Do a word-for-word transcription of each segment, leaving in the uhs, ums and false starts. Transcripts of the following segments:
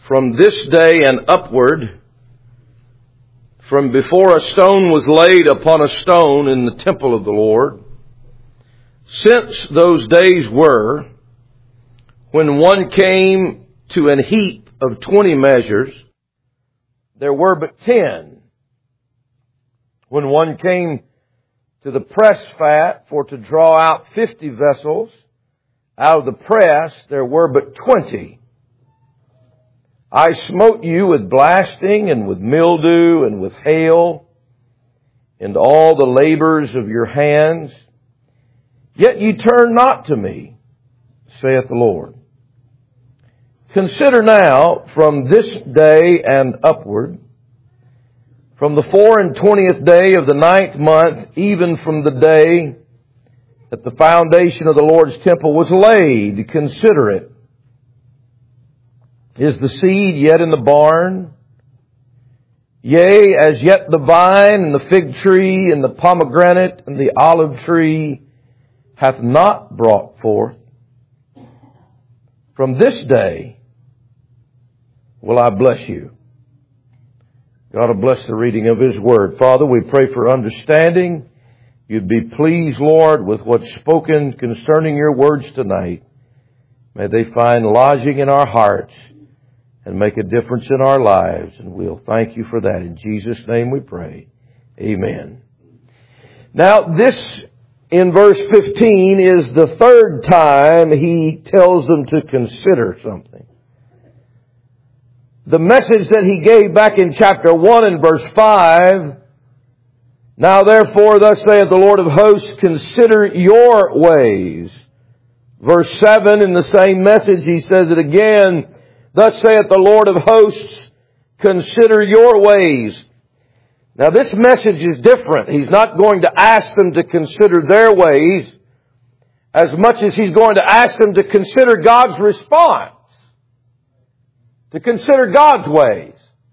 from this day and upward, from before a stone was laid upon a stone in the temple of the Lord, since those days were, when one came to an heap of twenty measures, there were but ten. When one came to the press fat for to draw out fifty vessels out of the press, there were but twenty. I smote you with blasting and with mildew and with hail and all the labors of your hands. Yet ye turn not to me, saith the Lord. Consider now from this day and upward, from the four and twentieth day of the ninth month, even from the day that the foundation of the Lord's temple was laid, consider it. Is the seed yet in the barn? Yea, as yet the vine and the fig tree and the pomegranate and the olive tree hath not brought forth. From this day will I bless you. God will bless the reading of His Word. Father, we pray for understanding. You'd be pleased, Lord, with what's spoken concerning your words tonight. May they find lodging in our hearts and make a difference in our lives. And we'll thank you for that. In Jesus' name we pray. Amen. Now, this in verse fifteen is the third time he tells them to consider something. The message that he gave back in chapter one and verse five, now therefore thus saith the Lord of hosts, consider your ways. Verse seven in the same message he says it again, thus saith the Lord of hosts, consider your ways. Now this message is different. He's not going to ask them to consider their ways as much as he's going to ask them to consider God's response. To consider God's ways.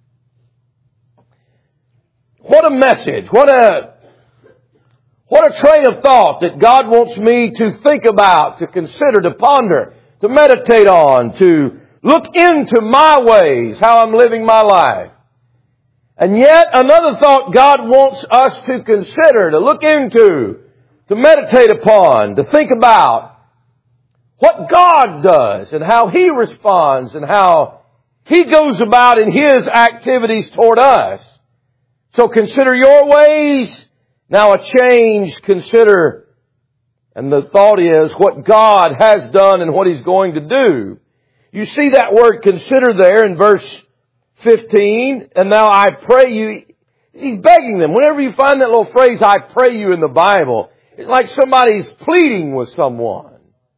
What a message. What a, what a train of thought that God wants me to think about, to consider, to ponder, to meditate on, to look into my ways, how I'm living my life. And yet another thought God wants us to consider, to look into, to meditate upon, to think about what God does and how He responds and how He goes about in His activities toward us. So consider your ways. Now a change, consider. And the thought is what God has done and what He's going to do. You see that word consider there in verse fifteen. And now I pray you. He's begging them. Whenever you find that little phrase, I pray you in the Bible, it's like somebody's pleading with someone.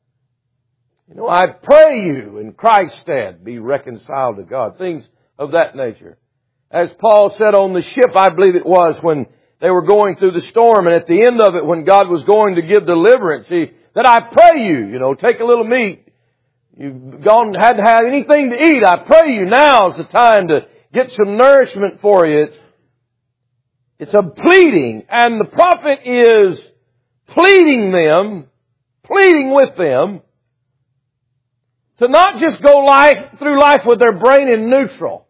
You know, I pray you in Christ's stead be reconciled to God. Things of that nature. As Paul said on the ship, I believe it was, when they were going through the storm, and at the end of it, when God was going to give deliverance, He that I pray you, you know, take a little meat. You've gone, hadn't had anything to eat. I pray you, now's the time to get some nourishment for you. It's a pleading, and the prophet is pleading them, pleading with them, to not just go life through life with their brain in neutral,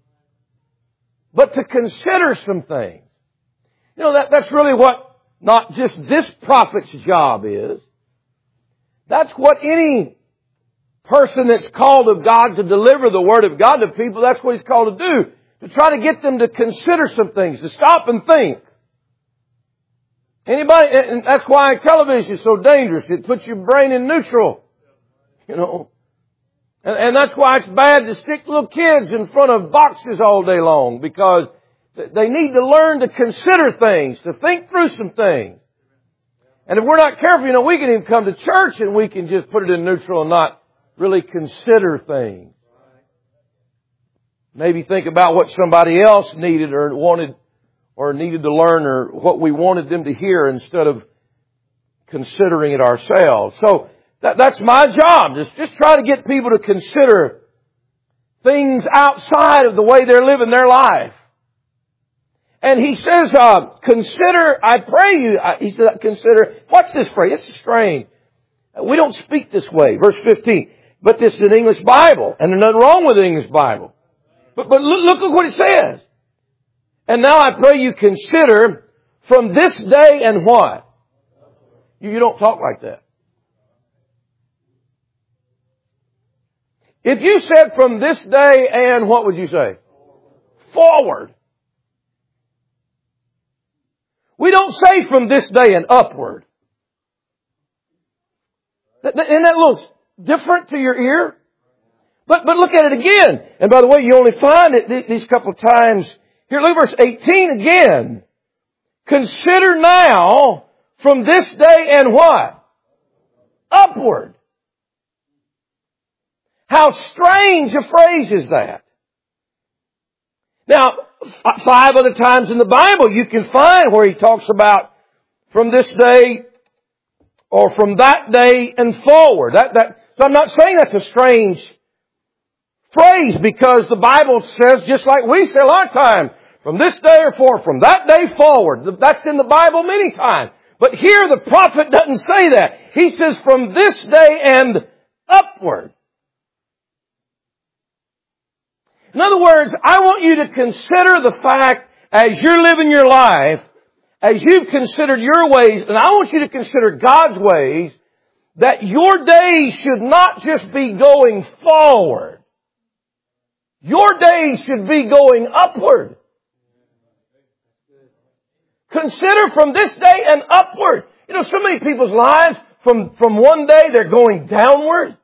but to consider some things. You know, that, that's really what not just this prophet's job is. That's what any person that's called of God to deliver the Word of God to people, that's what he's called to do. To try to get them to consider some things, to stop and think. Anybody, and that's why television is so dangerous. It puts your brain in neutral. You know. And, and that's why it's bad to stick little kids in front of boxes all day long, because they need to learn to consider things, to think through some things. And if we're not careful, you know, we can even come to church and we can just put it in neutral and not really consider things. Maybe think about what somebody else needed or wanted or needed to learn, or what we wanted them to hear, instead of considering it ourselves. So that, that's my job. Just, just try to get people to consider things outside of the way they're living their life. And he says, uh, consider, I pray you, uh, he said, consider, watch this phrase, it's strange. We don't speak this way. Verse fifteen. But this is an English Bible, and there's nothing wrong with the English Bible. But, but look, look at what it says. And now I pray you consider from this day and what? You, you don't talk like that. If you said from this day and what would you say? Forward. We don't say from this day and upward. Isn't that a little different to your ear? But, but look at it again. And by the way, you only find it these couple of times. Here, look at verse eighteen again. Consider now from this day and what? Upward. How strange a phrase is that? Now, f- five other times in the Bible you can find where he talks about from this day or from that day and forward. That, that, so I'm not saying that's a strange phrase because the Bible says, just like we say a lot of times, from this day or forward, from that day forward. That's in the Bible many times. But here the prophet doesn't say that. He says from this day and upward. In other words, I want you to consider the fact as you're living your life, as you've considered your ways, and I want you to consider God's ways, that your days should not just be going forward. Your days should be going upward. Consider from this day and upward. You know, so many people's lives, from, from one day they're going downward.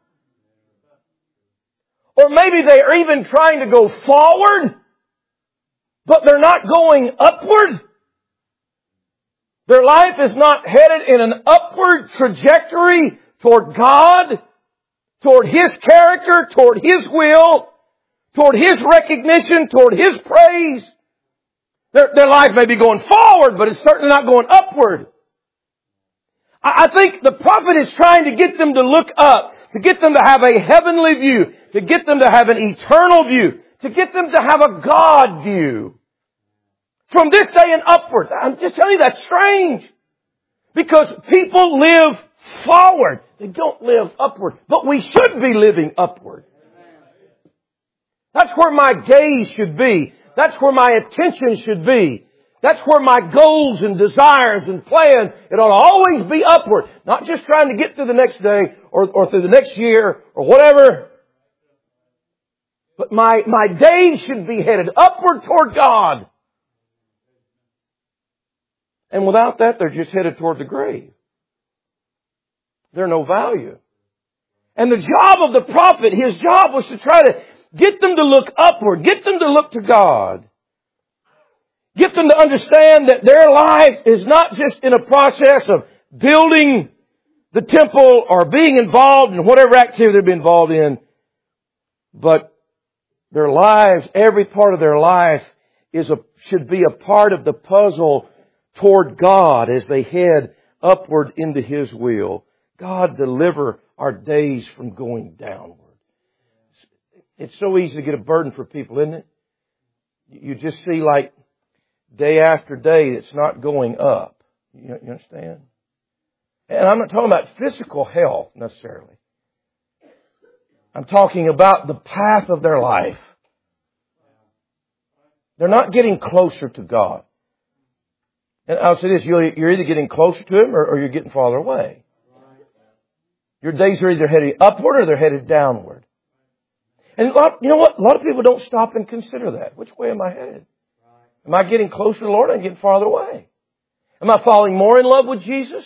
Or maybe they are even trying to go forward, but they're not going upward. Their life is not headed in an upward trajectory toward God, toward His character, toward His will, toward His recognition, toward His praise. Their, their life may be going forward, but it's certainly not going upward. I, I think the prophet is trying to get them to look up, to get them to have a heavenly view, to get them to have an eternal view, to get them to have a God view. From this day and upward. I'm just telling you that's strange. Because people live forward. They don't live upward. But we should be living upward. That's where my gaze should be. That's where my attention should be. That's where my goals and desires and plans, it ought to always be upward. Not just trying to get through the next day or, or through the next year or whatever. But my, my days should be headed upward toward God. And without that, they're just headed toward the grave. They're no value. And the job of the prophet, his job was to try to get them to look upward, get them to look to God. Get them to understand that their life is not just in a process of building the temple or being involved in whatever activity they've been involved in, but their lives, every part of their life is a, should be a part of the puzzle toward God as they head upward into His will. God, deliver our days from going downward. It's so easy to get a burden for people, isn't it? You just see like day after day it's not going up. You understand? And I'm not talking about physical health necessarily. I'm talking about the path of their life. They're not getting closer to God. And I'll say this, you're either getting closer to Him or you're getting farther away. Your days are either headed upward or they're headed downward. And a lot, you know what? A lot of people don't stop and consider that. Which way am I headed? Am I getting closer to the Lord or am I getting farther away? Am I falling more in love with Jesus?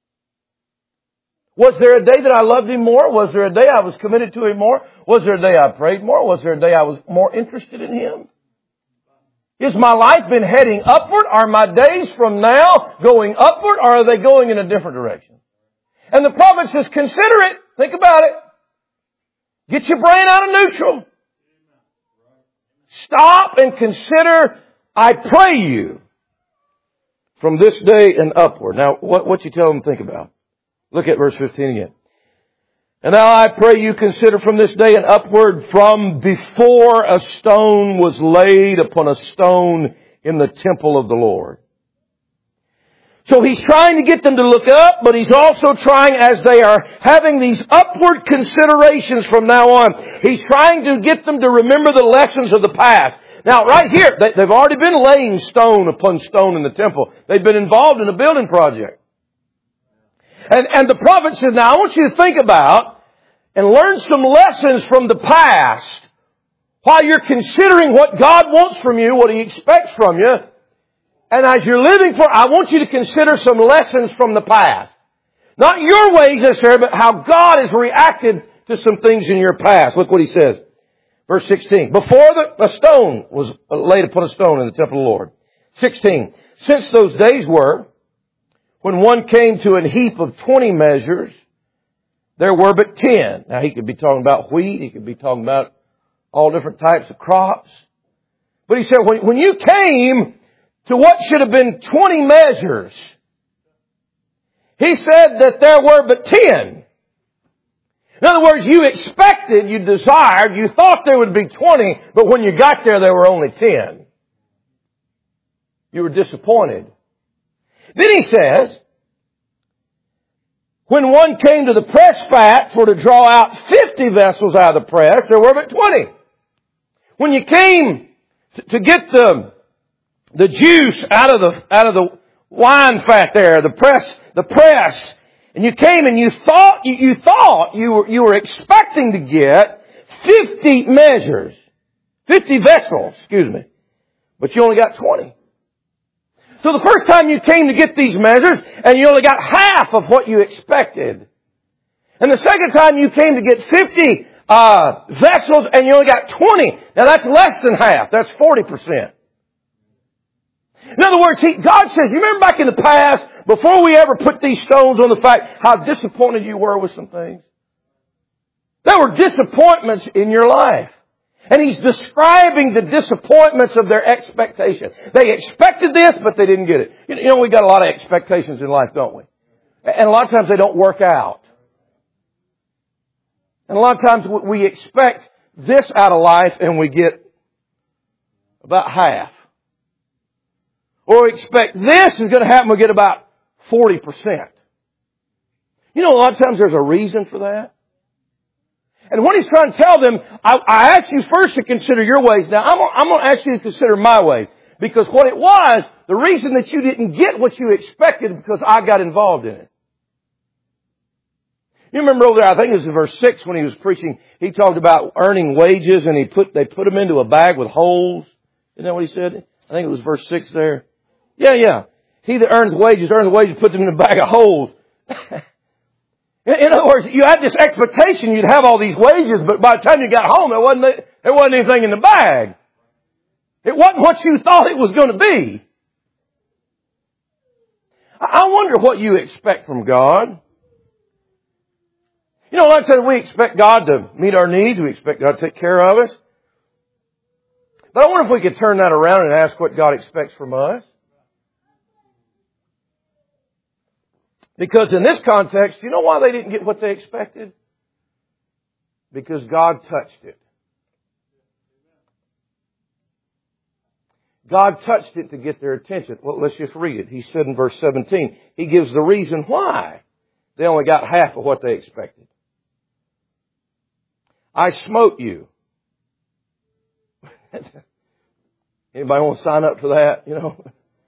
Was there a day that I loved Him more? Was there a day I was committed to Him more? Was there a day I prayed more? Was there a day I was more interested in Him? Has my life been heading upward? Are my days from now going upward or are they going in a different direction? And the prophet says, consider it. Think about it. Get your brain out of neutral. Stop and consider, I pray you, from this day and upward. Now, what, what you tell them to think about? Look at verse fifteen again. And now I pray you consider from this day and upward, from before a stone was laid upon a stone in the temple of the Lord. So He's trying to get them to look up, but He's also trying, as they are having these upward considerations from now on, He's trying to get them to remember the lessons of the past. Now, right here, they've already been laying stone upon stone in the temple. They've been involved in a building project. And, and the prophet says, now I want you to think about and learn some lessons from the past while you're considering what God wants from you, what He expects from you. And as you're living for, I want you to consider some lessons from the past. Not your ways necessarily, but how God has reacted to some things in your past. Look what He says. Verse sixteen. Before the, a stone was laid upon a stone in the temple of the Lord. sixteen. Since those days were, when one came to an heap of twenty measures, there were but ten. Now he could be talking about wheat. He could be talking about all different types of crops. But he said, when, when you came to what should have been twenty measures, He said that there were but ten. In other words, you expected, you desired, you thought there would be twenty, but when you got there, there were only ten. You were disappointed. Then He says, when one came to the press fat for to draw out fifty vessels out of the press, there were but twenty. When you came to, to get the, the juice out of the, out of the wine fat there, the press, the press, and you came and you thought, you, you thought you were, you were expecting to get fifty measures, fifty vessels, excuse me, but you only got twenty. So the first time you came to get these measures, and you only got half of what you expected. And the second time you came to get fifty uh, vessels, and you only got twenty. Now that's less than half. That's forty percent. In other words, he, God says, you remember back in the past, before we ever put these stones on the fact how disappointed you were with some things? There were disappointments in your life. And He's describing the disappointments of their expectation. They expected this, but they didn't get it. You know, we got a lot of expectations in life, don't we? And a lot of times they don't work out. And a lot of times we expect this out of life and we get about half. Or we expect this is going to happen, we get about forty percent. You know, a lot of times there's a reason for that. And what He's trying to tell them, I, I asked you first to consider your ways. Now, I'm, I'm going to ask you to consider my ways. Because what it was, the reason that you didn't get what you expected because I got involved in it. You remember over there, I think it was in verse six when he was preaching, he talked about earning wages and he put, they put them into a bag with holes. Isn't that what he said? I think it was verse six there. Yeah, yeah. He that earns wages, earns wages, put them in a bag of holes. In other words, you had this expectation you'd have all these wages, but by the time you got home, there wasn't, there wasn't anything in the bag. It wasn't what you thought it was going to be. I wonder what you expect from God. You know, like I said, we expect God to meet our needs. We expect God to take care of us. But I wonder if we could turn that around and ask what God expects from us. Because in this context, you know why they didn't get what they expected? Because God touched it. God touched it to get their attention. Well, let's just read it. He said in verse seventeen, He gives the reason why they only got half of what they expected. I smote you. Anybody want to sign up for that? You know?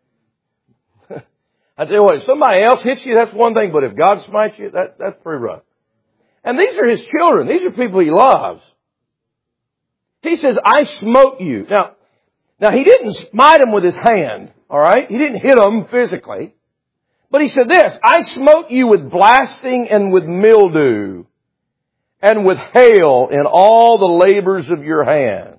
I tell you what, if somebody else hits you, that's one thing, but if God smites you, that, that's pretty rough. And these are His children. These are people He loves. He says, I smote you. Now, now He didn't smite them with His hand, alright? He didn't hit them physically. But He said this, I smote you with blasting and with mildew and with hail in all the labors of your hands.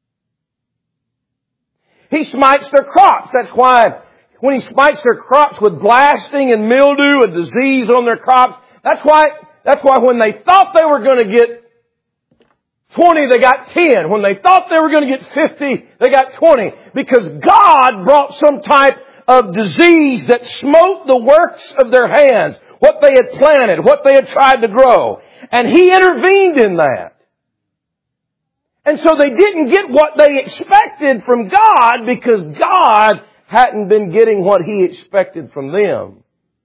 He smites their crops. That's why when He smites their crops with blasting and mildew and disease on their crops, that's why, that's why when they thought they were going to get twenty, they got ten. When they thought they were going to get fifty, they got twenty. Because God brought some type of disease that smote the works of their hands, what they had planted, what they had tried to grow. And He intervened in that. And so they didn't get what they expected from God because God hadn't been getting what He expected from them.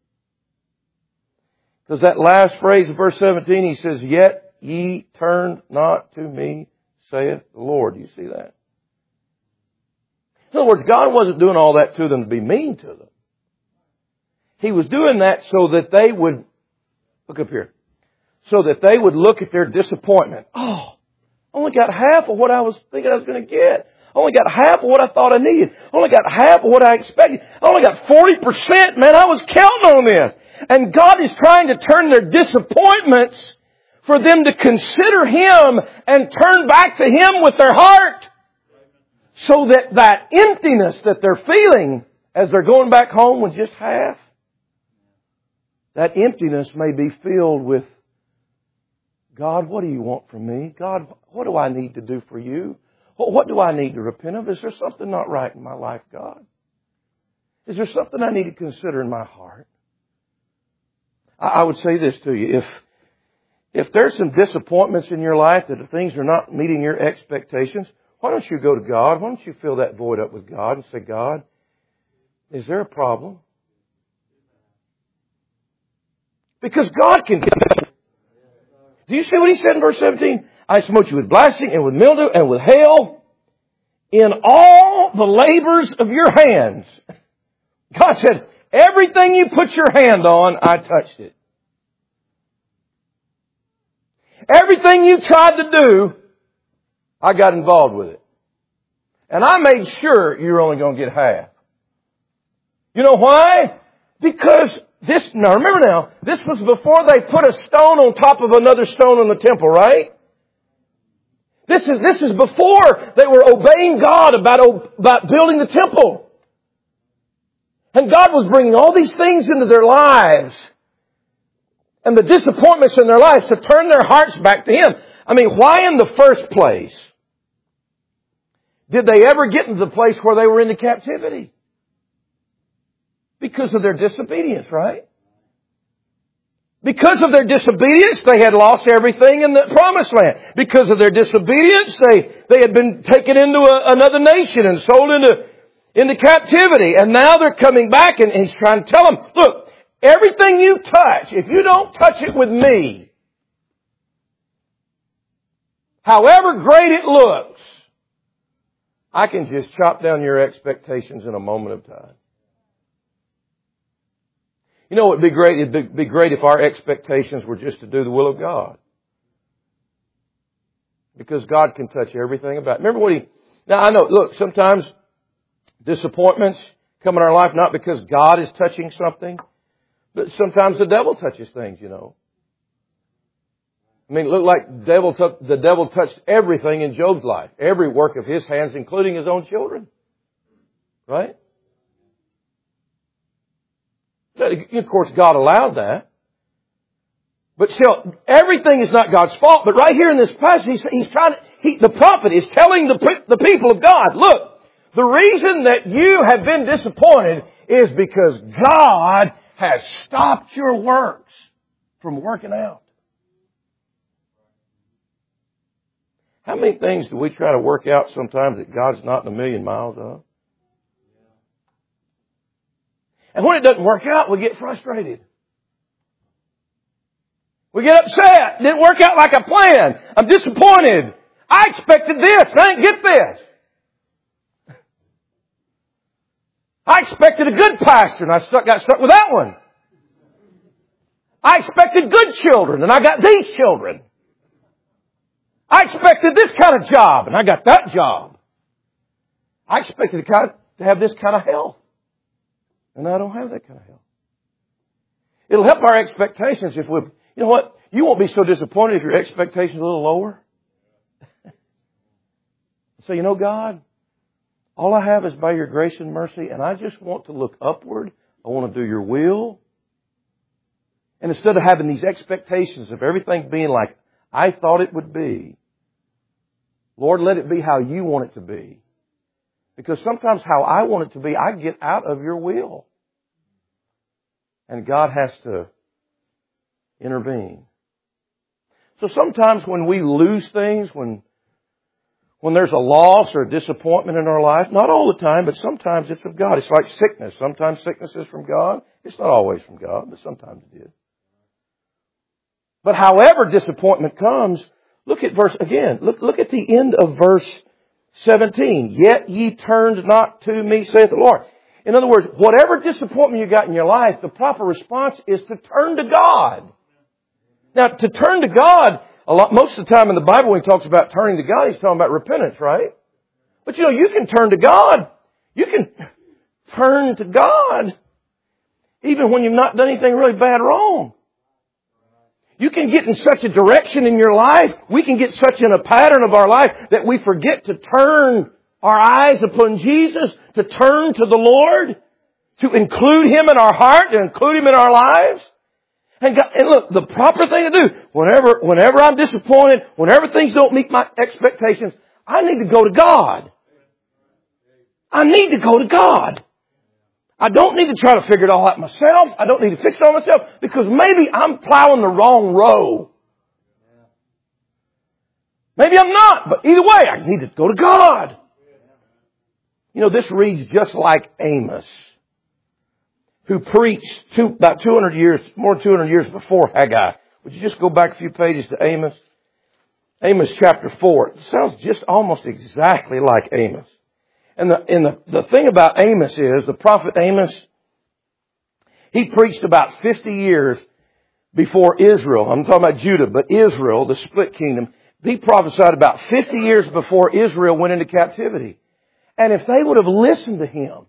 Because that last phrase of verse seventeen, He says, "Yet ye turned not to me, saith the Lord." You see that? In other words, God wasn't doing all that to them to be mean to them. He was doing that so that they would, look up here, so that they would look at their disappointment. Oh, I only got half of what I was thinking I was going to get. I only got half of what I thought I needed. I only got half of what I expected. I only got forty percent. Man, I was counting on this. And God is trying to turn their disappointments for them to consider Him and turn back to Him with their heart. So that that emptiness that they're feeling as they're going back home with just half, that emptiness may be filled with, God, what do you want from me? God, what do I need to do for you? What do I need to repent of? Is there something not right in my life, God? Is there something I need to consider in my heart? I would say this to you. If, if there's some disappointments in your life, that things are not meeting your expectations, why don't you go to God? Why don't you fill that void up with God and say, God, is there a problem? Because God can. Do you see what He said in verse seventeen? I smote you with blasting and with mildew and with hail in all the labors of your hands. God said, everything you put your hand on, I touched it. Everything you tried to do, I got involved with it. And I made sure you're only going to get half. You know why? Because this, now remember now, this was before they put a stone on top of another stone in the temple, right? This is, this is before they were obeying God about, about building the temple. And God was bringing all these things into their lives and the disappointments in their lives to turn their hearts back to Him. I mean, why in the first place did they ever get into the place where they were into captivity? Because of their disobedience, right? Because of their disobedience, they had lost everything in the promised land. Because of their disobedience, they, they had been taken into a, another nation and sold into, into captivity. And now they're coming back and He's trying to tell them, look, everything you touch, if you don't touch it with me, however great it looks, I can just chop down your expectations in a moment of time. You know, it'd be great, it'd be great if our expectations were just to do the will of God. Because God can touch everything about it. Remember what He, now I know, look, sometimes disappointments come in our life not because God is touching something, but sometimes the devil touches things, you know. I mean, it looked like the devil, took, the devil touched everything in Job's life. Every work of his hands, including his own children. Right? Of course, God allowed that. But still, everything is not God's fault. But right here in this passage, he's, he's trying to, he, the prophet is telling the, the people of God, look, the reason that you have been disappointed is because God has stopped your works from working out. How many things do we try to work out sometimes that God's not in a million miles of? And when it doesn't work out, we get frustrated. We get upset. It didn't work out like I planned. I'm disappointed. I expected this. I didn't get this. I expected a good pastor and I stuck, got stuck with that one. I expected good children and I got these children. I expected this kind of job and I got that job. I expected to, kind of, to have this kind of health. And I don't have that kind of health. It'll help our expectations if we, you know what? You won't be so disappointed if your expectations are a little lower. So, you know, God, all I have is by your grace and mercy, and I just want to look upward. I want to do your will. And instead of having these expectations of everything being like I thought it would be, Lord, let it be how you want it to be. Because sometimes how I want it to be, I get out of your will. And God has to intervene. So sometimes when we lose things, when when there's a loss or a disappointment in our life, not all the time, but sometimes it's of God. It's like sickness. Sometimes sickness is from God. It's not always from God, but sometimes it is. But however disappointment comes, look at verse, again, look, look at the end of verse seventeen. Yet ye turned not to me, saith the Lord. In other words, whatever disappointment you got in your life, the proper response is to turn to God. Now, to turn to God, a lot, most of the time in the Bible when he talks about turning to God, he's talking about repentance, right? But you know, you can turn to God. You can turn to God even when you've not done anything really bad wrong. You can get in such a direction in your life, we can get such in a pattern of our life that we forget to turn our eyes upon Jesus, to turn to the Lord, to include Him in our heart, to include Him in our lives. And, God, and look, the proper thing to do, whenever, whenever I'm disappointed, whenever things don't meet my expectations, I need to go to God. I need to go to God. I don't need to try to figure it all out myself. I don't need to fix it all myself because maybe I'm plowing the wrong row. Maybe I'm not, but either way, I need to go to God. You know, this reads just like Amos, who preached two, about two hundred years, more than two hundred years before Haggai. Would you just go back a few pages to Amos? Amos chapter four. It sounds just almost exactly like Amos. And the, and the, the thing about Amos is, the prophet Amos, he preached about fifty years before Israel. I'm talking about Judah, but Israel, the split kingdom, he prophesied about fifty years before Israel went into captivity. And if they would have listened to him,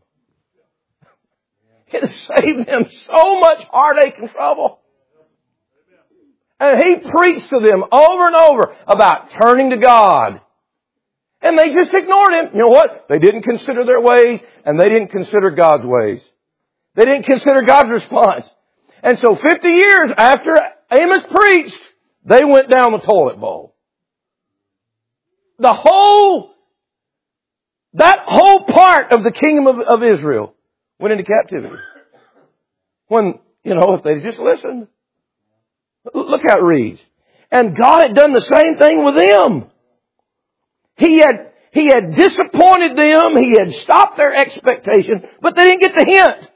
it saved them so much heartache and trouble. And he preached to them over and over about turning to God. And they just ignored him. You know what? They didn't consider their ways, and they didn't consider God's ways. They didn't consider God's response. And so fifty years after Amos preached, they went down the toilet bowl. The whole, that whole part of the kingdom of, of Israel went into captivity. When, you know, if they just listened. Look how it reads. And God had done the same thing with them. He had, he had disappointed them. He had stopped their expectations, but they didn't get the hint.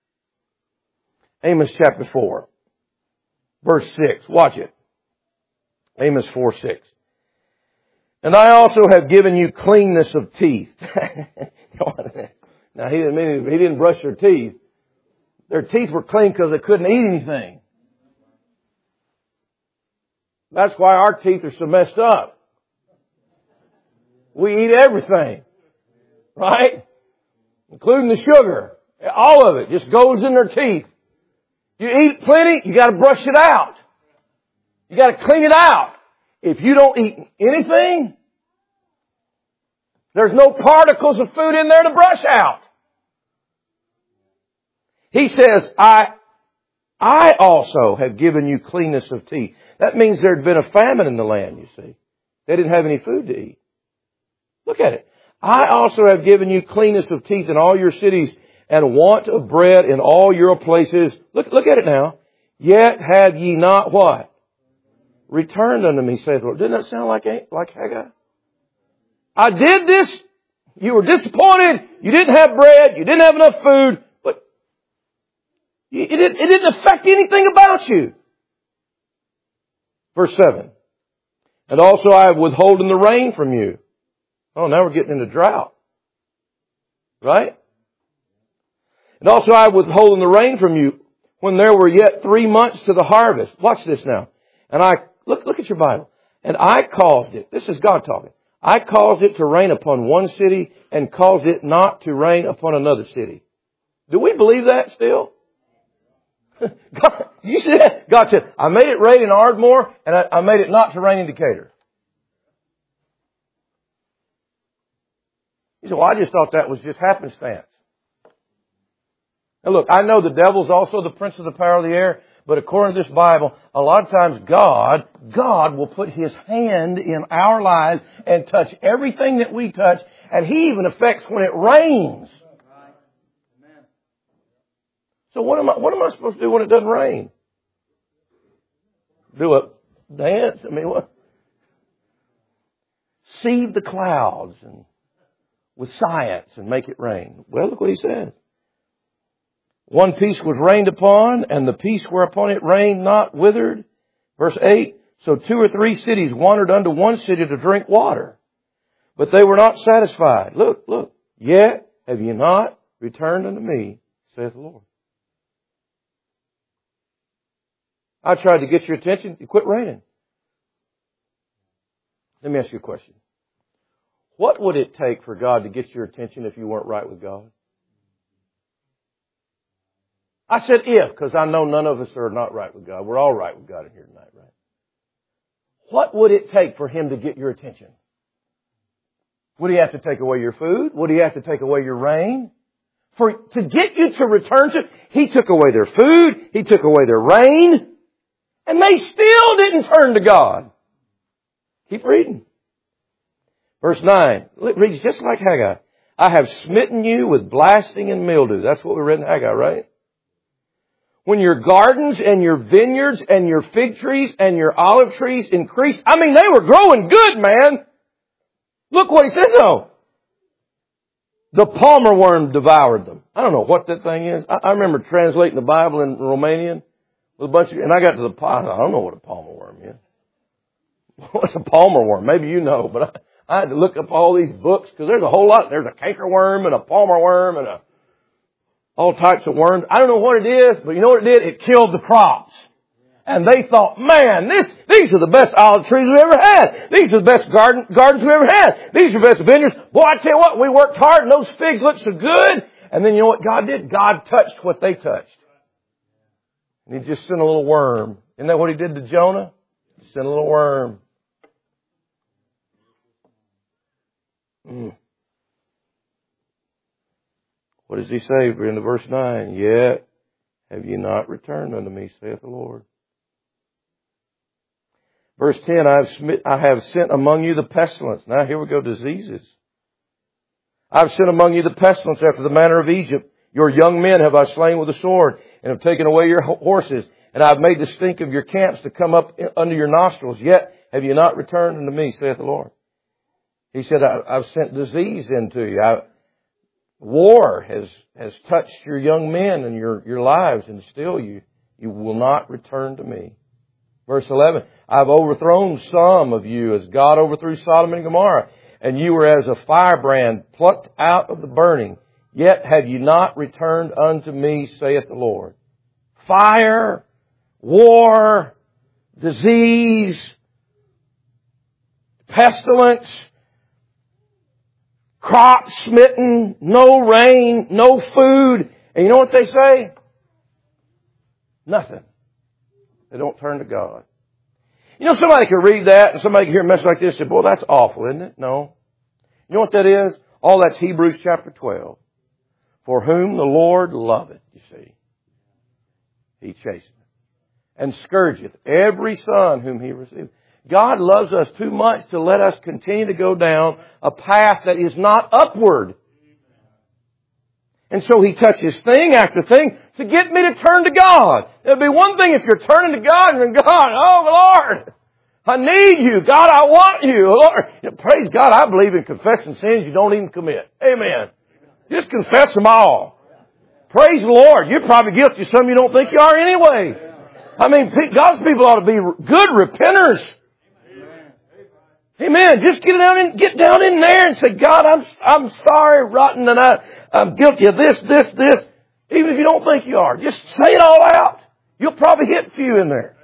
Amos chapter four, verse six. Watch it. Amos four, six. And I also have given you cleanness of teeth. Now, he didn't mean, he didn't brush their teeth. Their teeth were clean because they couldn't eat anything. That's why our teeth are so messed up. We eat everything. Right? Including the sugar. All of it just goes in their teeth. You eat plenty, you got to brush it out. You got to clean it out. If you don't eat anything, there's no particles of food in there to brush out. He says, I, I also have given you cleanness of teeth. That means there had been a famine in the land, you see. They didn't have any food to eat. Look at it. I also have given you cleanness of teeth in all your cities and want of bread in all your places. Look, look at it now. Yet have ye not what? Returned unto me, saith the Lord. Didn't that sound like, like Haggai? I did this. You were disappointed. You didn't have bread. You didn't have enough food. But it didn't, it didn't affect anything about you. Verse seven. And also I have withholden the rain from you. Oh, now we're getting into drought. Right? And also I have withholden the rain from you when there were yet three months to the harvest. Watch this now. And I, look, look at your Bible. And I caused it. This is God talking. I caused it to rain upon one city and caused it not to rain upon another city. Do we believe that still? God, you see that? God said, I made it rain in Ardmore and I, I made it not to rain in Decatur. You said, well, I just thought that was just happenstance. Now look, I know the devil's also the prince of the power of the air, but according to this Bible, a lot of times God, God will put His hand in our lives and touch everything that we touch, and He even affects when it rains. So what am I, what am I supposed to do when it doesn't rain? Do a dance? I mean, what? seed the clouds and with science and make it rain. Well, look what he says. One piece was rained upon, and the piece whereupon it rained not withered. Verse eight, so two or three cities wandered unto one city to drink water, but they were not satisfied. Look, look, yet have ye not returned unto me, saith the Lord. I tried to get your attention. It quit raining. Let me ask you a question. What would it take for God to get your attention if you weren't right with God? I said if, because I know none of us are not right with God. We're all right with God in here tonight, right? What would it take for Him to get your attention? Would He have to take away your food? Would He have to take away your rain? For to get you to return to, He took away their food, He took away their rain, and they still didn't turn to God. Keep reading. Verse nine, it reads just like Haggai. I have smitten you with blasting and mildew. That's what we read in Haggai, right? When your gardens and your vineyards and your fig trees and your olive trees increased. I mean, they were growing good, man. Look what he says though. The palmer worm devoured them. I don't know what that thing is. I, I remember translating the Bible in Romanian with a bunch of, and I got to the, I don't know what a palmer worm is. What's a palmer worm? Maybe you know, but I, I had to look up all these books because there's a whole lot. There's a canker worm and a palmer worm and a all types of worms. I don't know what it is, but you know what it did? It killed the crops. And they thought, man, this, these are the best olive trees we've ever had. These are the best garden, gardens we've ever had. These are the best vineyards. Boy, I tell you what, we worked hard and those figs look so good. And then you know what God did? God touched what they touched. And He just sent a little worm. Isn't that what He did to Jonah? He sent a little worm. Mm. What does He say in the verse nine? Yet have ye not returned unto me, saith the Lord. Verse ten, I have, smit, I have sent among you the pestilence. Now here we go, diseases. I have sent among you the pestilence after the manner of Egypt. Your young men have I slain with the sword, and have taken away your horses. And I have made the stink of your camps to come up under your nostrils. Yet have you not returned unto me, saith the Lord. He said, I, I've sent disease into you. I, war has, has touched your young men and your, your lives, and still you, you will not return to me. Verse eleven, I've overthrown some of you as God overthrew Sodom and Gomorrah, and you were as a firebrand plucked out of the burning. Yet have you not returned unto me, saith the Lord. Fire, war, disease, pestilence, crop smitten, no rain, no food. And you know what they say? Nothing. They don't turn to God. You know, somebody could read that and somebody could hear a message like this and say, boy, that's awful, isn't it? No. You know what that is? All that's Hebrews chapter twelve. For whom the Lord loveth, you see, He chasteneth and scourgeth every son whom He receiveth. God loves us too much to let us continue to go down a path that is not upward. And so He touches thing after thing to get me to turn to God. It'll be one thing if you're turning to God and God, oh Lord, I need you. God, I want you. Lord, you know, praise God, I believe in confessing sins you don't even commit. Amen. Just confess them all. Praise the Lord. You're probably guilty of some you don't think you are anyway. I mean, God's people ought to be good repenters. Amen. Just get down in, get down in there and say, God, I'm, I'm sorry, rotten, and I, I'm guilty of this, this, this. Even if you don't think you are. Just say it all out. You'll probably hit a few in there.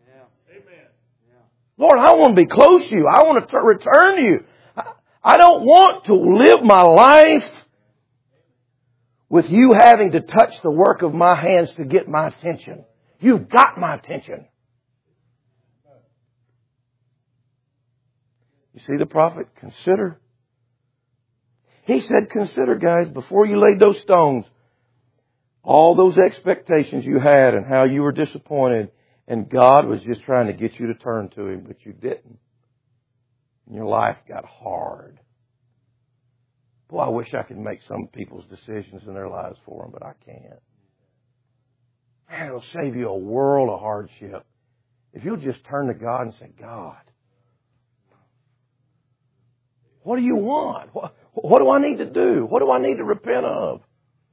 Lord, I want to be close to you. I want to t- return to you. I, I don't want to live my life with you having to touch the work of my hands to get my attention. You've got my attention. You see the prophet? Consider. He said, consider, guys, before you laid those stones, all those expectations you had and how you were disappointed, and God was just trying to get you to turn to Him, but you didn't. And your life got hard. Boy, I wish I could make some people's decisions in their lives for them, but I can't. Man, it'll save you a world of hardship if you'll just turn to God and say, God, What do you want? What, what do I need to do? What do I need to repent of?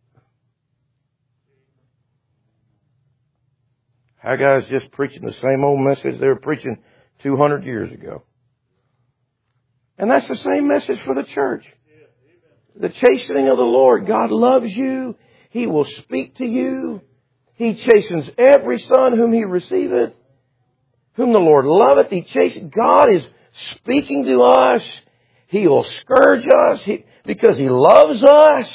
Haggai's just preaching the same old message they were preaching two hundred years ago. And that's the same message for the church. The chastening of the Lord. God loves you. He will speak to you. He chastens every son whom He receiveth. Whom the Lord loveth, He chastens. God is speaking to us. He will scourge us he, because He loves us.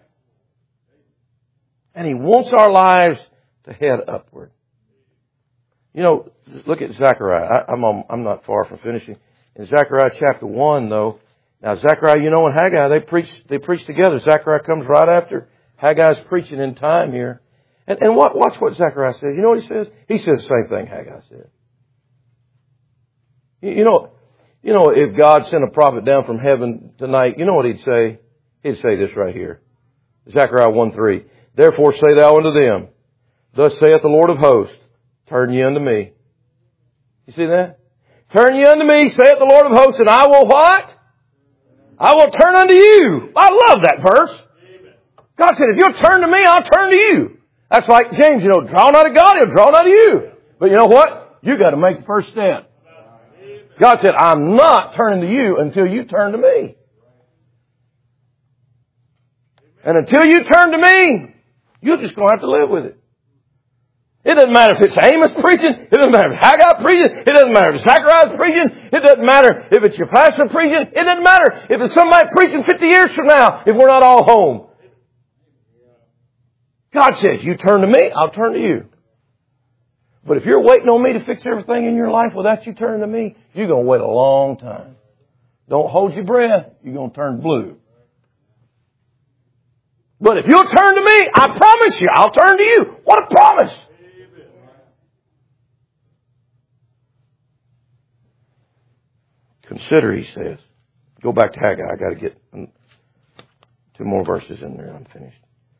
And He wants our lives to head upward. You know, look at Zechariah. I, I'm, on, I'm not far from finishing. In Zechariah chapter one, though, now Zechariah, you know, and Haggai, they preach, they preach together. Zechariah comes right after. Haggai's preaching in time here. And, and what, watch what Zechariah says. You know what he says? He says the same thing Haggai said. You, you know, you know, if God sent a prophet down from heaven tonight, you know what he'd say? He'd say this right here. Zechariah one three. Therefore say thou unto them, thus saith the Lord of hosts, turn ye unto me. You see that? Turn ye unto me, saith the Lord of hosts, and I will what? I will turn unto you. I love that verse. God said, if you'll turn to me, I'll turn to you. That's like James, you know, draw not of God, He'll draw not of you. But you know what? You got to make the first step. God said, I'm not turning to you until you turn to me. And until you turn to me, you're just going to have to live with it. It doesn't matter if it's Amos preaching. It doesn't matter if Haggai preaching. It doesn't matter if Zechariah's preaching. It doesn't matter if it's your pastor preaching. It doesn't matter if it's somebody preaching fifty years from now if we're not all home. God says, you turn to me, I'll turn to you. But if you're waiting on me to fix everything in your life without you turning to me, you're going to wait a long time. Don't hold your breath. You're going to turn blue. But if you'll turn to me, I promise you, I'll turn to you. What a promise. Consider, he says. Go back to Haggai. I got to get two more verses in there and I'm finished.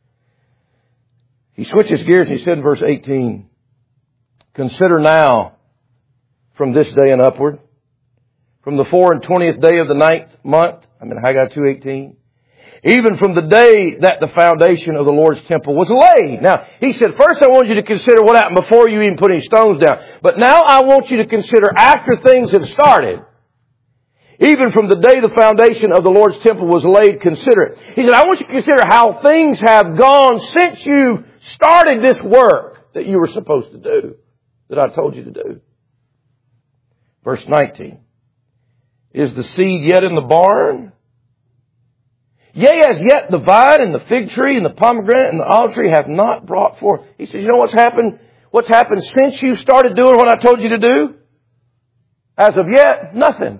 He switches gears and he said in verse eighteen, consider now from this day and upward, from the four and twentieth day of the ninth month, I'm in Haggai two eighteen, even from the day that the foundation of the Lord's temple was laid. Now, he said, first I want you to consider what happened before you even put any stones down. But now I want you to consider after things have started. Even from the day the foundation of the Lord's temple was laid, consider it. He said, I want you to consider how things have gone since you started this work that you were supposed to do, that I told you to do. Verse nineteen. Is the seed yet in the barn? Yea, as yet the vine and the fig tree and the pomegranate and the olive tree have not brought forth. He says, you know what's happened? What's happened since you started doing what I told you to do? As of yet, nothing.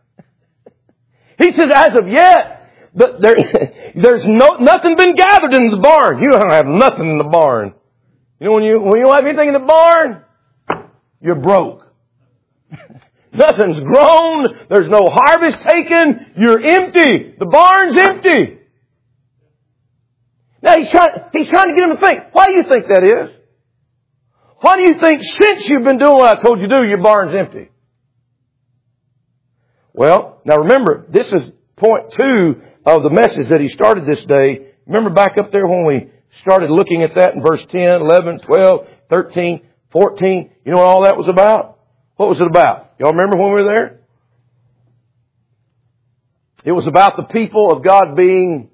He says, as of yet, but there, there's no, nothing been gathered in the barn. You don't have nothing in the barn. You know, when you, when you don't have anything in the barn, you're broke. Nothing's grown. There's no harvest taken. You're empty. The barn's empty. Now he's trying, he's trying to get him to think. Why do you think that is? Why do you think since you've been doing what I told you to do, your barn's empty? Well, now remember, this is point two of the message that he started this day. Remember back up there when we started looking at that in verse ten, eleven, twelve, thirteen, fourteen. You know what all that was about? What was it about? Y'all remember when we were there? It was about the people of God being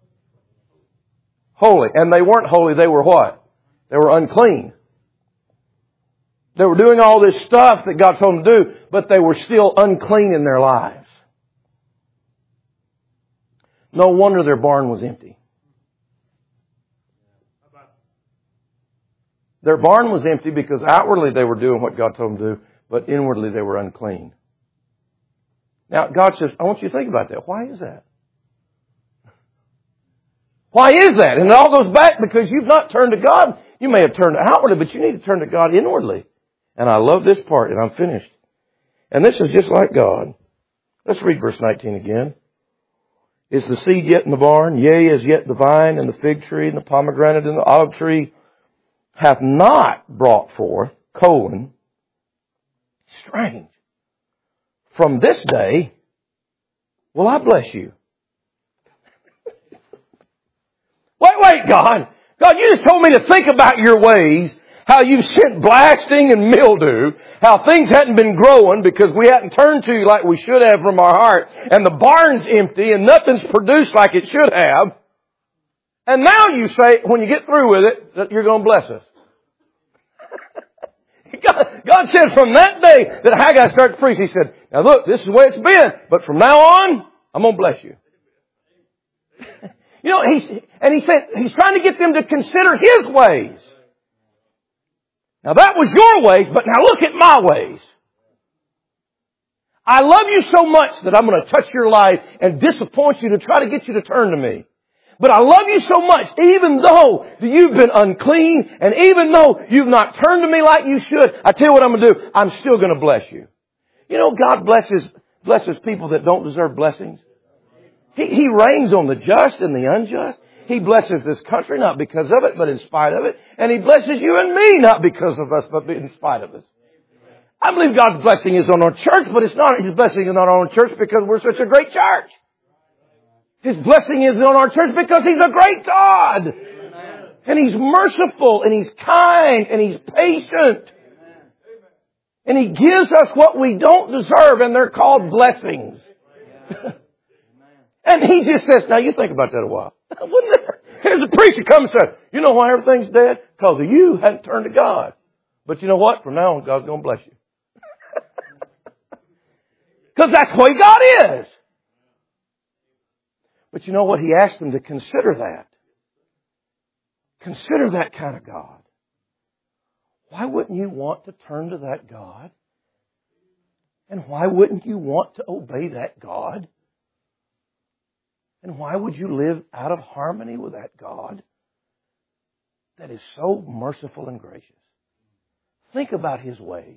holy. And they weren't holy, they were what? They were unclean. They were doing all this stuff that God told them to do, but they were still unclean in their lives. No wonder their barn was empty. Their barn was empty because outwardly they were doing what God told them to do, but inwardly they were unclean. Now, God says, I want you to think about that. Why is that? Why is that? And it all goes back because you've not turned to God. You may have turned outwardly, but you need to turn to God inwardly. And I love this part, and I'm finished. And this is just like God. Let's read verse nineteen again. Is the seed yet in the barn? Yea, as yet the vine and the fig tree and the pomegranate and the olive tree hath not brought forth, colon, strange. From this day, Will I bless you? Wait, wait, God. God, you just told me to think about your ways, how you've sent blasting and mildew, how things hadn't been growing because we hadn't turned to you like we should have from our heart, and the barn's empty and nothing's produced like it should have. And now you say, when you get through with it, that you're going to bless us. God, God said from that day that Haggai started to preach, He said, now look, this is the way it's been, but from now on, I'm going to bless you. You know, he's, and He said, He's trying to get them to consider His ways. Now that was your ways, but now look at my ways. I love you so much that I'm going to touch your life and disappoint you to try to get you to turn to me. But I love you so much, even though you've been unclean, and even though you've not turned to me like you should, I tell you what I'm going to do. I'm still going to bless you. You know, God blesses, blesses people that don't deserve blessings. He, he rains on the just and the unjust. He blesses this country, not because of it, but in spite of it. And He blesses you and me, not because of us, but in spite of us. I believe God's blessing is on our church, but it's not His blessing is not on our church because we're such a great church. His blessing is on our church because He's a great God. And He's merciful, and He's kind, and He's patient. And He gives us what we don't deserve, and they're called blessings. And He just says, now you think about that a while. Wouldn't it? Here's a preacher come and says, you know why everything's dead? Because of you hadn't turned to God. But you know what? From now on, God's going to bless you. Because that's the way God is. But you know what? He asked them to consider that. Consider that kind of God. Why wouldn't you want to turn to that God? And why wouldn't you want to obey that God? And why would you live out of harmony with that God that is so merciful and gracious? Think about His ways.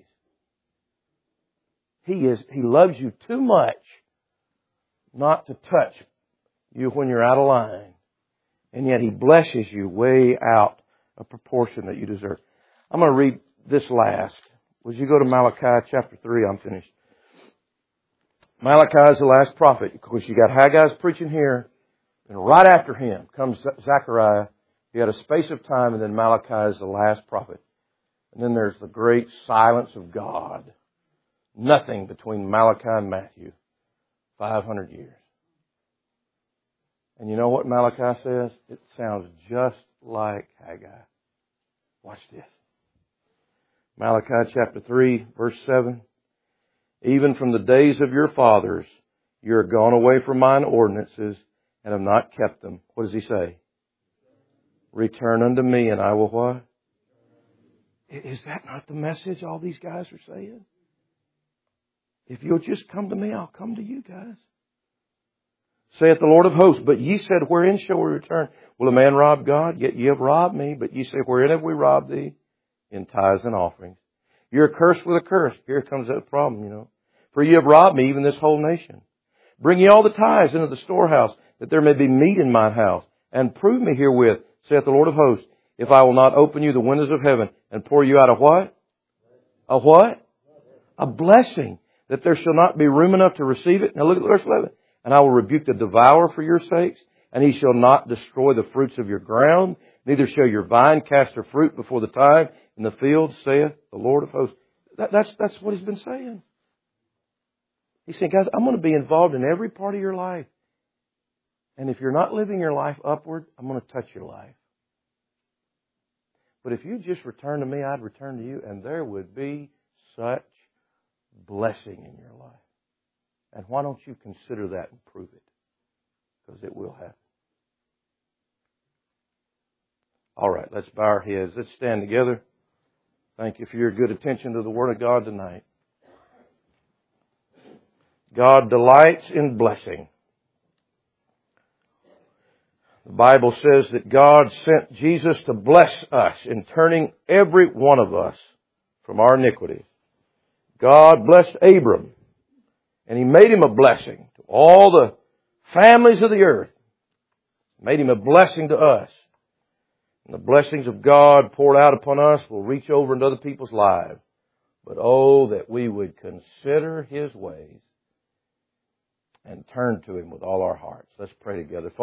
He is, He loves you too much not to touch you when you're out of line. And yet He blesses you way out of proportion that you deserve. I'm going to read this last. Would you go to Malachi chapter three? I'm finished. Malachi is the last prophet. Of course, you got Haggai's preaching here. And right after him comes Zechariah. You had a space of time, and then Malachi is the last prophet. And then there's the great silence of God. Nothing between Malachi and Matthew. five hundred years. And you know what Malachi says? It sounds just like Haggai. Watch this. Malachi chapter three, verse seven. Even from the days of your fathers, you are gone away from mine ordinances and have not kept them. What does he say? Return unto me and I will what? Is that not the message all these guys are saying? If you'll just come to me, I'll come to you guys. Saith the Lord of hosts, but ye said, wherein shall we return? Will a man rob God? Yet ye have robbed me. But ye say, wherein have we robbed thee? In tithes and offerings. You're cursed with a curse. Here comes that problem, you know. For ye have robbed me, even this whole nation. Bring ye all the tithes into the storehouse, that there may be meat in mine house. And prove me herewith, saith the Lord of hosts, if I will not open you the windows of heaven and pour you out a what? A what? A blessing, that there shall not be room enough to receive it. Now look at verse eleven. And I will rebuke the devourer for your sakes, and he shall not destroy the fruits of your ground, neither shall your vine cast her fruit before the time in the field, saith the Lord of hosts. That, that's, that's what he's been saying. He's saying, guys, I'm going to be involved in every part of your life. And if you're not living your life upward, I'm going to touch your life. But if you just return to me, I'd return to you, and there would be such blessing in your life. And why don't you consider that and prove it? Because it will happen. All right, let's bow our heads. Let's stand together. Thank you for your good attention to the Word of God tonight. God delights in blessing. The Bible says that God sent Jesus to bless us in turning every one of us from our iniquity. God blessed Abram, and He made him a blessing to all the families of the earth. Made him a blessing to us. And the blessings of God poured out upon us will reach over into other people's lives. But oh, that we would consider His ways and turn to Him with all our hearts. Let's pray together.